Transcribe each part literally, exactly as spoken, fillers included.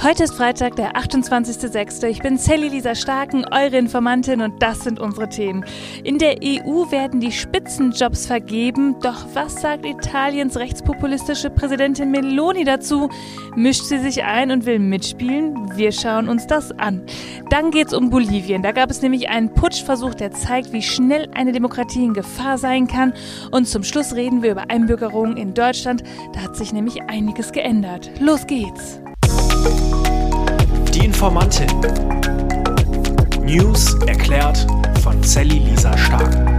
Heute ist Freitag, der achtundzwanzigster sechster Ich bin Sally Lisa Starken, eure Informantin, und das sind unsere Themen. In der E U werden die Spitzenjobs vergeben, doch was sagt Italiens rechtspopulistische Präsidentin Meloni dazu? Mischt sie sich ein und will mitspielen? Wir schauen uns das an. Dann geht's um Bolivien. Da gab es nämlich einen Putschversuch, der zeigt, wie schnell eine Demokratie in Gefahr sein kann. Und zum Schluss reden wir über Einbürgerung in Deutschland. Da hat sich nämlich einiges geändert. Los geht's! Die Informantin. News erklärt von Sally Lisa Starken.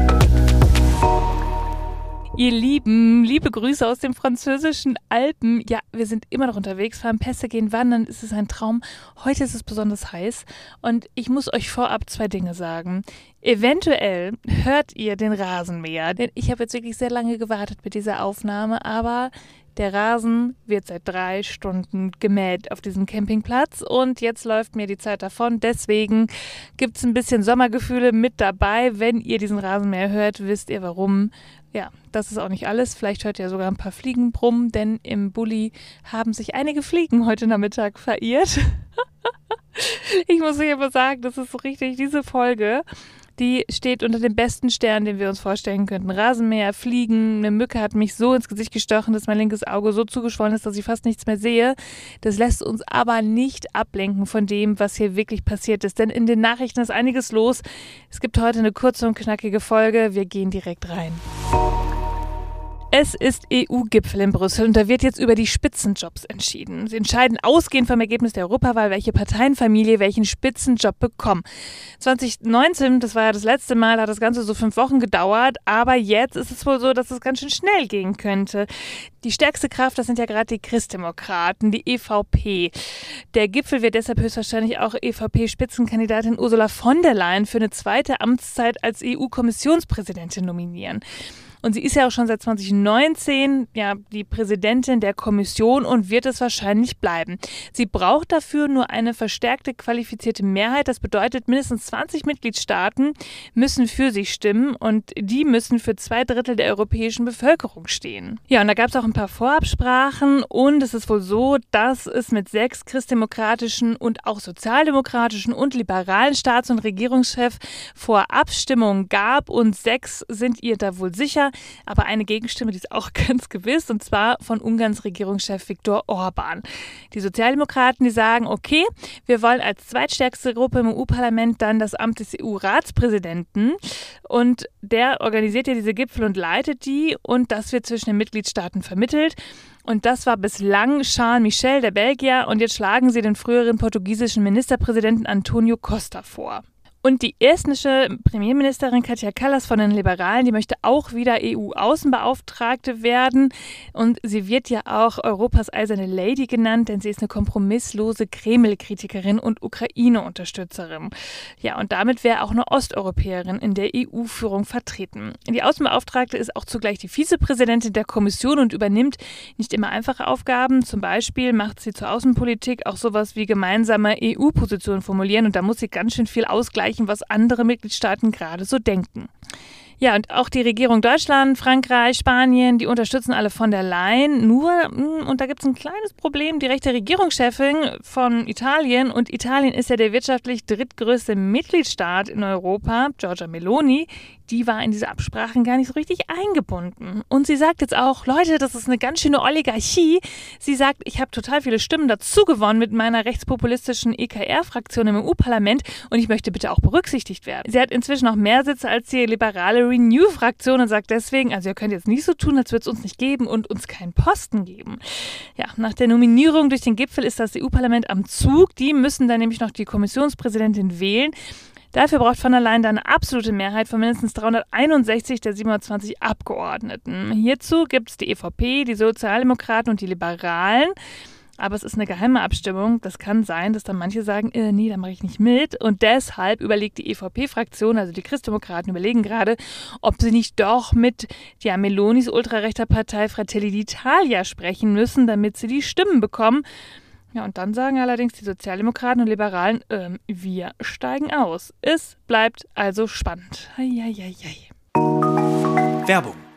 Ihr Lieben, liebe Grüße aus den französischen Alpen. Ja, wir sind immer noch unterwegs, fahren Pässe, gehen wandern, es ist ein Traum. Heute ist es besonders heiß und ich muss euch vorab zwei Dinge sagen. Eventuell hört ihr den Rasenmäher, denn ich habe jetzt wirklich sehr lange gewartet mit dieser Aufnahme, aber der Rasen wird seit drei Stunden gemäht auf diesem Campingplatz und jetzt läuft mir die Zeit davon. Deswegen gibt es ein bisschen Sommergefühle mit dabei. Wenn ihr diesen Rasenmäher hört, wisst ihr warum. Ja, das ist auch nicht alles. Vielleicht hört ihr sogar ein paar Fliegen brummen, denn im Bulli haben sich einige Fliegen heute Nachmittag verirrt. Ich muss euch aber sagen, das ist so richtig, diese Folge, die steht unter dem besten Stern, den wir uns vorstellen könnten. Rasenmäher, Fliegen, eine Mücke hat mich so ins Gesicht gestochen, dass mein linkes Auge so zugeschwollen ist, dass ich fast nichts mehr sehe. Das lässt uns aber nicht ablenken von dem, was hier wirklich passiert ist. Denn in den Nachrichten ist einiges los. Es gibt heute eine kurze und knackige Folge. Wir gehen direkt rein. Es ist E U-Gipfel in Brüssel und da wird jetzt über die Spitzenjobs entschieden. Sie entscheiden ausgehend vom Ergebnis der Europawahl, welche Parteienfamilie welchen Spitzenjob bekommt. zwanzig neunzehn, das war ja das letzte Mal, hat das Ganze so fünf Wochen gedauert, aber jetzt ist es wohl so, dass es ganz schön schnell gehen könnte. Die stärkste Kraft, das sind ja gerade die Christdemokraten, die E V P. Der Gipfel wird deshalb höchstwahrscheinlich auch E V P-Spitzenkandidatin Ursula von der Leyen für eine zweite Amtszeit als E U-Kommissionspräsidentin nominieren. Und sie ist ja auch schon seit zwanzig neunzehn ja, die Präsidentin der Kommission und wird es wahrscheinlich bleiben. Sie braucht dafür nur eine verstärkte qualifizierte Mehrheit. Das bedeutet, mindestens zwanzig Mitgliedstaaten müssen für sie stimmen und die müssen für zwei Drittel der europäischen Bevölkerung stehen. Ja, und da gab es auch ein paar Vorabsprachen und es ist wohl so, dass es mit sechs christdemokratischen und auch sozialdemokratischen und liberalen Staats- und Regierungschefs Vorabstimmungen gab und sechs sind ihr da wohl sicher. Aber eine Gegenstimme, die ist auch ganz gewiss, und zwar von Ungarns Regierungschef Viktor Orbán. Die Sozialdemokraten, die sagen, okay, wir wollen als zweitstärkste Gruppe im E U-Parlament dann das Amt des E U-Ratspräsidenten und der organisiert ja diese Gipfel und leitet die und das wird zwischen den Mitgliedstaaten vermittelt. Und das war bislang Charles Michel, der Belgier, und jetzt schlagen sie den früheren portugiesischen Ministerpräsidenten António Costa vor. Und die estnische Premierministerin Kaja Kallas von den Liberalen, die möchte auch wieder E U-Außenbeauftragte werden. Und sie wird ja auch Europas eiserne Lady genannt, denn sie ist eine kompromisslose Kreml-Kritikerin und Ukraine-Unterstützerin. Ja, und damit wäre auch eine Osteuropäerin in der E U-Führung vertreten. Die Außenbeauftragte ist auch zugleich die Vizepräsidentin der Kommission und übernimmt nicht immer einfache Aufgaben. Zum Beispiel macht sie zur Außenpolitik auch sowas wie gemeinsame E U-Positionen formulieren. Und da muss sie ganz schön viel ausgleichen, was andere Mitgliedstaaten gerade so denken. Ja, und auch die Regierung Deutschland, Frankreich, Spanien, die unterstützen alle von der Leyen. Nur, und da gibt es ein kleines Problem, die rechte Regierungschefin von Italien, und Italien ist ja der wirtschaftlich drittgrößte Mitgliedstaat in Europa, Giorgia Meloni, die war in diese Absprachen gar nicht so richtig eingebunden. Und sie sagt jetzt auch, Leute, das ist eine ganz schöne Oligarchie. Sie sagt, ich habe total viele Stimmen dazu gewonnen mit meiner rechtspopulistischen E K R-Fraktion im E U-Parlament und ich möchte bitte auch berücksichtigt werden. Sie hat inzwischen auch mehr Sitze als die liberale Renew-Fraktion und sagt deswegen, also ihr könnt jetzt nicht so tun, als würde es uns nicht geben und uns keinen Posten geben. Ja, nach der Nominierung durch den Gipfel ist das E U-Parlament am Zug. Die müssen dann nämlich noch die Kommissionspräsidentin wählen. Dafür braucht von der Leyen dann eine absolute Mehrheit von mindestens dreihunderteinundsechzig der siebenhundertzwanzig Abgeordneten. Hierzu gibt es die E V P, die Sozialdemokraten und die Liberalen. Aber es ist eine geheime Abstimmung. Das kann sein, dass dann manche sagen, äh, nee, da mache ich nicht mit. Und deshalb überlegt die E V P-Fraktion, also die Christdemokraten, überlegen gerade, ob sie nicht doch mit ja, Melonis ultrarechter Partei Fratelli d'Italia sprechen müssen, damit sie die Stimmen bekommen. Ja, und dann sagen allerdings die Sozialdemokraten und Liberalen, ähm, wir steigen aus. Es bleibt also spannend. Eieieiei. Werbung.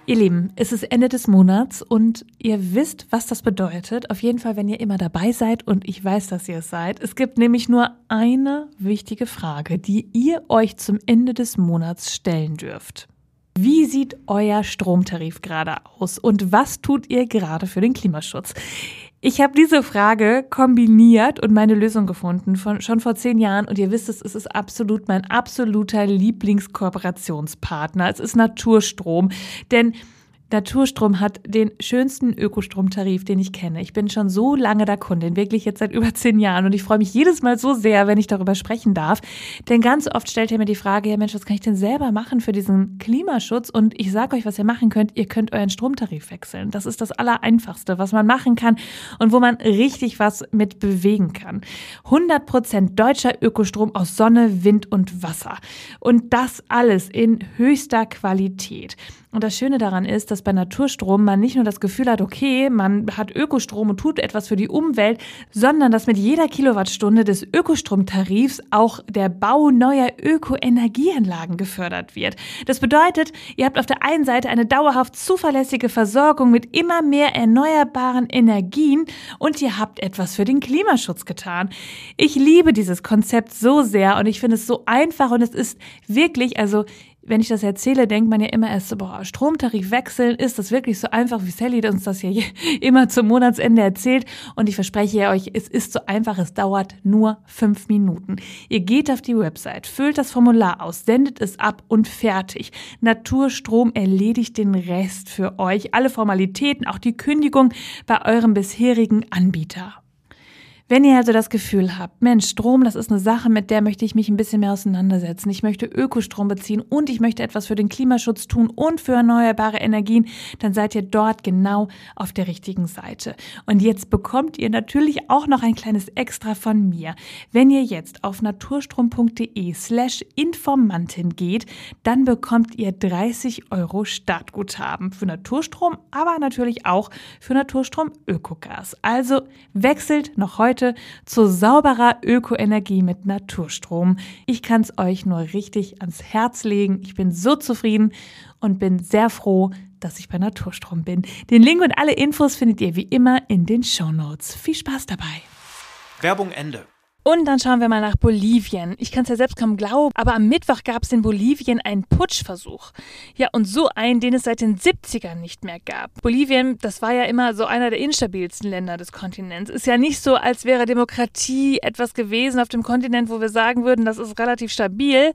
Ihr Lieben, es ist Ende des Monats und ihr wisst, was das bedeutet. Auf jeden Fall, wenn ihr immer dabei seid und ich weiß, dass ihr es seid. Es gibt nämlich nur eine wichtige Frage, die ihr euch zum Ende des Monats stellen dürft. Wie sieht euer Stromtarif gerade aus und was tut ihr gerade für den Klimaschutz? Ich habe diese Frage kombiniert und meine Lösung gefunden, von, schon vor zehn Jahren. Und ihr wisst es, es ist absolut mein absoluter Lieblingskooperationspartner. Es ist Naturstrom, denn Naturstrom hat den schönsten Ökostromtarif, den ich kenne. Ich bin schon so lange da Kundin, wirklich jetzt seit über zehn Jahren. Und ich freue mich jedes Mal so sehr, wenn ich darüber sprechen darf. Denn ganz oft stellt er mir die Frage, ja Mensch, was kann ich denn selber machen für diesen Klimaschutz? Und ich sage euch, was ihr machen könnt. Ihr könnt euren Stromtarif wechseln. Das ist das Allereinfachste, was man machen kann und wo man richtig was mit bewegen kann. hundert Prozent deutscher Ökostrom aus Sonne, Wind und Wasser. Und das alles in höchster Qualität. Und das Schöne daran ist, dass bei Naturstrom man nicht nur das Gefühl hat, okay, man hat Ökostrom und tut etwas für die Umwelt, sondern dass mit jeder Kilowattstunde des Ökostromtarifs auch der Bau neuer Ökoenergieanlagen gefördert wird. Das bedeutet, ihr habt auf der einen Seite eine dauerhaft zuverlässige Versorgung mit immer mehr erneuerbaren Energien und ihr habt etwas für den Klimaschutz getan. Ich liebe dieses Konzept so sehr und ich finde es so einfach und es ist wirklich, also wenn ich das erzähle, denkt man ja immer erst so, boah, Stromtarif wechseln, ist das wirklich so einfach, wie Sally uns das ja immer zum Monatsende erzählt. Und ich verspreche euch, es ist so einfach, es dauert nur fünf Minuten. Ihr geht auf die Website, füllt das Formular aus, sendet es ab und fertig. Naturstrom erledigt den Rest für euch, alle Formalitäten, auch die Kündigung bei eurem bisherigen Anbieter. Wenn ihr also das Gefühl habt, Mensch, Strom, das ist eine Sache, mit der möchte ich mich ein bisschen mehr auseinandersetzen. Ich möchte Ökostrom beziehen und ich möchte etwas für den Klimaschutz tun und für erneuerbare Energien, dann seid ihr dort genau auf der richtigen Seite. Und jetzt bekommt ihr natürlich auch noch ein kleines Extra von mir. Wenn ihr jetzt auf naturstrom.de slash Informantin geht, dann bekommt ihr dreißig Euro Startguthaben für Naturstrom, aber natürlich auch für Naturstrom Ökogas. Also wechselt noch heute zu sauberer Ökoenergie mit Naturstrom. Ich kann es euch nur richtig ans Herz legen. Ich bin so zufrieden und bin sehr froh, dass ich bei Naturstrom bin. Den Link und alle Infos findet ihr wie immer in den Shownotes. Viel Spaß dabei. Werbung Ende. Und dann schauen wir mal nach Bolivien. Ich kann es ja selbst kaum glauben, aber am Mittwoch gab es in Bolivien einen Putschversuch. Ja, und so einen, den es seit den siebzigern nicht mehr gab. Bolivien, das war ja immer so einer der instabilsten Länder des Kontinents. Ist ja nicht so, als wäre Demokratie etwas gewesen auf dem Kontinent, wo wir sagen würden, das ist relativ stabil.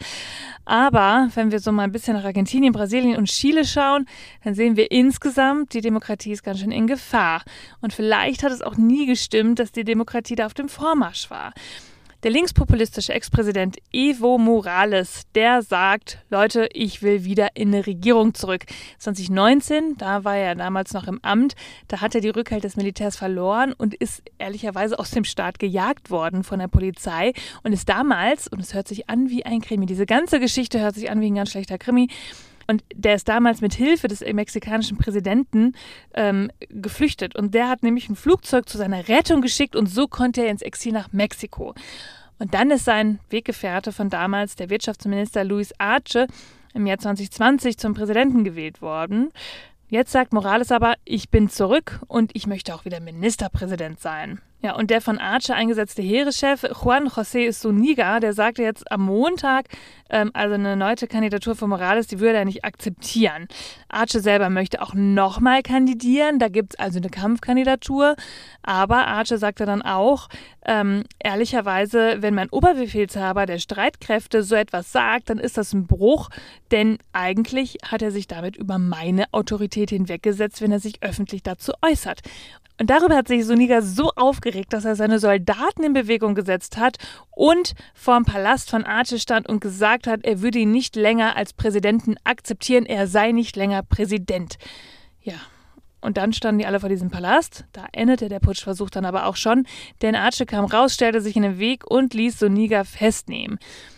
Aber wenn wir so mal ein bisschen nach Argentinien, Brasilien und Chile schauen, dann sehen wir insgesamt, die Demokratie ist ganz schön in Gefahr. Und vielleicht hat es auch nie gestimmt, dass die Demokratie da auf dem Vormarsch war. Der linkspopulistische Ex-Präsident Evo Morales, der sagt, Leute, ich will wieder in eine Regierung zurück. zwanzig neunzehn, da war er damals noch im Amt, da hat er die Rückhalt des Militärs verloren und ist ehrlicherweise aus dem Staat gejagt worden von der Polizei und ist damals, und es hört sich an wie ein Krimi, diese ganze Geschichte hört sich an wie ein ganz schlechter Krimi, und der ist damals mit Hilfe des mexikanischen Präsidenten ähm, geflüchtet. Und der hat nämlich ein Flugzeug zu seiner Rettung geschickt und so konnte er ins Exil nach Mexiko. Und dann ist sein Weggefährte von damals, der Wirtschaftsminister Luis Arce, im Jahr zwanzig zwanzig zum Präsidenten gewählt worden. Jetzt sagt Morales aber, ich bin zurück und ich möchte auch wieder Ministerpräsident sein. Ja, und der von Arce eingesetzte Heereschef Juan José Zúñiga, der sagte jetzt am Montag, ähm, also eine erneute Kandidatur von Morales, die würde er nicht akzeptieren. Arce selber möchte auch nochmal kandidieren, da gibt es also eine Kampfkandidatur, aber Arce sagte dann auch, ähm, ehrlicherweise, wenn mein Oberbefehlshaber der Streitkräfte so etwas sagt, dann ist das ein Bruch, denn eigentlich hat er sich damit über meine Autorität hinweggesetzt, wenn er sich öffentlich dazu äußert. Und darüber hat sich Zúñiga so aufgeregt, dass er seine Soldaten in Bewegung gesetzt hat und vorm Palast von Arce stand und gesagt hat, er würde ihn nicht länger als Präsidenten akzeptieren, er sei nicht länger Präsident. Ja, und dann standen die alle vor diesem Palast. Da endete der Putschversuch dann aber auch schon, denn Arce kam raus, stellte sich in den Weg und ließ Zúñiga festnehmen.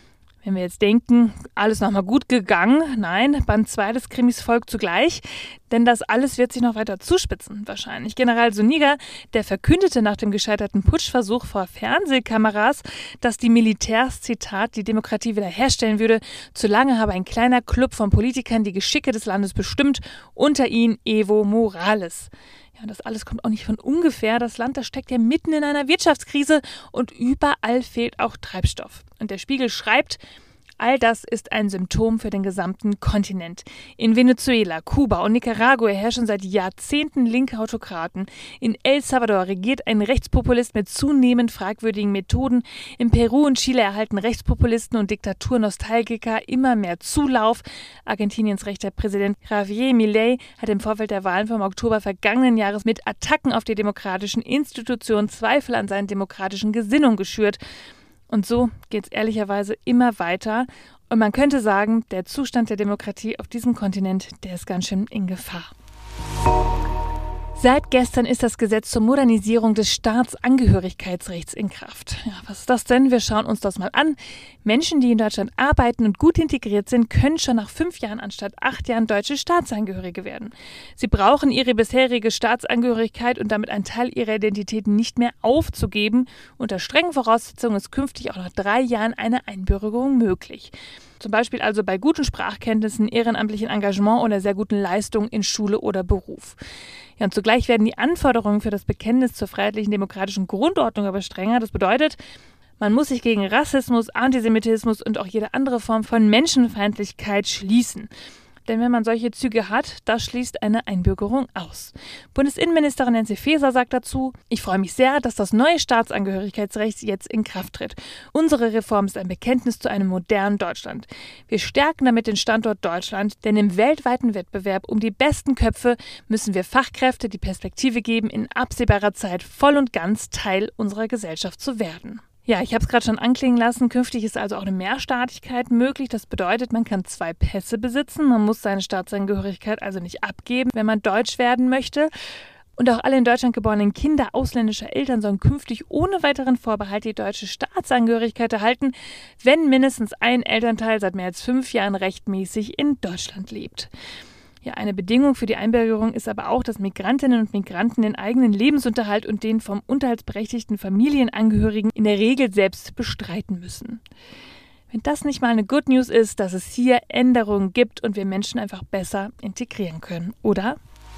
Wenn wir jetzt denken, alles nochmal gut gegangen, nein, Band zwei des Krimis folgt zugleich, denn das alles wird sich noch weiter zuspitzen, wahrscheinlich. General Zuniga, der verkündete nach dem gescheiterten Putschversuch vor Fernsehkameras, dass die Militärs, Zitat, die Demokratie wiederherstellen würde. Zu lange habe ein kleiner Club von Politikern die Geschicke des Landes bestimmt, unter ihnen Evo Morales. Ja, und das alles kommt auch nicht von ungefähr. Das Land, das steckt ja mitten in einer Wirtschaftskrise und überall fehlt auch Treibstoff. Und der Spiegel schreibt, all das ist ein Symptom für den gesamten Kontinent. In Venezuela, Kuba und Nicaragua herrschen seit Jahrzehnten linke Autokraten. In El Salvador regiert ein Rechtspopulist mit zunehmend fragwürdigen Methoden. In Peru und Chile erhalten Rechtspopulisten und Diktaturnostalgiker immer mehr Zulauf. Argentiniens rechter Präsident Javier Milei hat im Vorfeld der Wahlen vom Oktober vergangenen Jahres mit Attacken auf die demokratischen Institutionen Zweifel an seinen demokratischen Gesinnungen geschürt. Und so geht es ehrlicherweise immer weiter. Und man könnte sagen, der Zustand der Demokratie auf diesem Kontinent, der ist ganz schön in Gefahr. Seit gestern ist das Gesetz zur Modernisierung des Staatsangehörigkeitsrechts in Kraft. Ja, was ist das denn? Wir schauen uns das mal an. Menschen, die in Deutschland arbeiten und gut integriert sind, können schon nach fünf Jahren anstatt acht Jahren deutsche Staatsangehörige werden. Sie brauchen ihre bisherige Staatsangehörigkeit und damit einen Teil ihrer Identität nicht mehr aufzugeben. Unter strengen Voraussetzungen ist künftig auch nach drei Jahren eine Einbürgerung möglich. Zum Beispiel also bei guten Sprachkenntnissen, ehrenamtlichem Engagement oder sehr guten Leistungen in Schule oder Beruf. Ja, und zugleich werden die Anforderungen für das Bekenntnis zur freiheitlichen demokratischen Grundordnung aber strenger. Das bedeutet, man muss sich gegen Rassismus, Antisemitismus und auch jede andere Form von Menschenfeindlichkeit schließen. Denn wenn man solche Züge hat, das schließt eine Einbürgerung aus. Bundesinnenministerin Nancy Faeser sagt dazu, ich freue mich sehr, dass das neue Staatsangehörigkeitsrecht jetzt in Kraft tritt. Unsere Reform ist ein Bekenntnis zu einem modernen Deutschland. Wir stärken damit den Standort Deutschland, denn im weltweiten Wettbewerb um die besten Köpfe müssen wir Fachkräfte die Perspektive geben, in absehbarer Zeit voll und ganz Teil unserer Gesellschaft zu werden. Ja, ich habe es gerade schon anklingen lassen. Künftig ist also auch eine Mehrstaatigkeit möglich. Das bedeutet, man kann zwei Pässe besitzen. Man muss seine Staatsangehörigkeit also nicht abgeben, wenn man deutsch werden möchte. Und auch alle in Deutschland geborenen Kinder ausländischer Eltern sollen künftig ohne weiteren Vorbehalt die deutsche Staatsangehörigkeit erhalten, wenn mindestens ein Elternteil seit mehr als fünf Jahren rechtmäßig in Deutschland lebt. Ja, eine Bedingung für die Einbürgerung ist aber auch, dass Migrantinnen und Migranten den eigenen Lebensunterhalt und den vom unterhaltsberechtigten Familienangehörigen in der Regel selbst bestreiten müssen. Wenn das nicht mal eine Good News ist, dass es hier Änderungen gibt und wir Menschen einfach besser integrieren können, oder?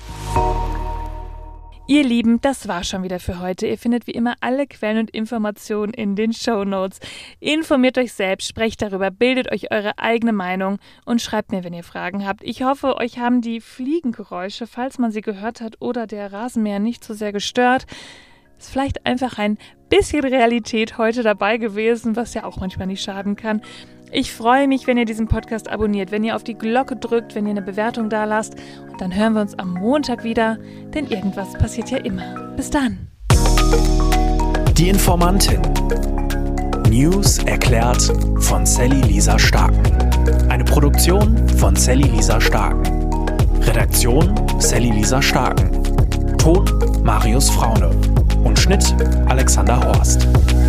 Ihr Lieben, das war schon wieder für heute. Ihr findet wie immer alle Quellen und Informationen in den Shownotes. Informiert euch selbst, sprecht darüber, bildet euch eure eigene Meinung und schreibt mir, wenn ihr Fragen habt. Ich hoffe, euch haben die Fliegengeräusche, falls man sie gehört hat, oder der Rasenmäher nicht so sehr gestört. Ist vielleicht einfach ein bisschen Realität heute dabei gewesen, was ja auch manchmal nicht schaden kann. Ich freue mich, wenn ihr diesen Podcast abonniert, wenn ihr auf die Glocke drückt, wenn ihr eine Bewertung da lasst. Und dann hören wir uns am Montag wieder, denn irgendwas passiert ja immer. Bis dann. Die Informantin. News erklärt von Sally Lisa Starken. Eine Produktion von Sally Lisa Starken. Redaktion Sally Lisa Starken. Ton Marius Fraune. Und Schnitt Alexander Horst.